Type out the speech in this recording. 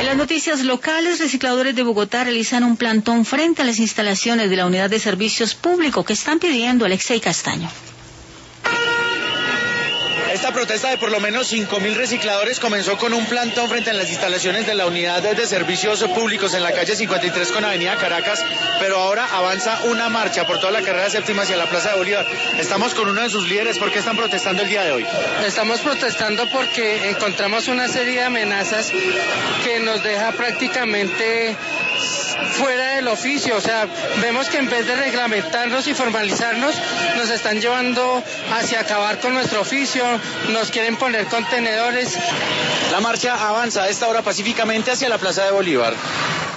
las noticias locales, recicladores de Bogotá realizan un plantón frente a las instalaciones de la Unidad de Servicios Públicos que están pidiendo Alexei Castaño. Esta protesta de por lo menos 5.000 recicladores comenzó con un plantón frente a las instalaciones de la Unidad de Servicios Públicos en la calle 53 con Avenida Caracas, pero ahora avanza una marcha por toda la carrera séptima hacia la Plaza de Bolívar. Estamos con uno de sus líderes. ¿Por qué están protestando el día de hoy? Estamos protestando porque encontramos una serie de amenazas que nos deja prácticamente fuera del oficio. O sea, vemos que en vez de reglamentarnos y formalizarnos, nos están llevando hacia acabar con nuestro oficio, nos quieren poner contenedores. La marcha avanza a esta hora pacíficamente hacia la Plaza de Bolívar.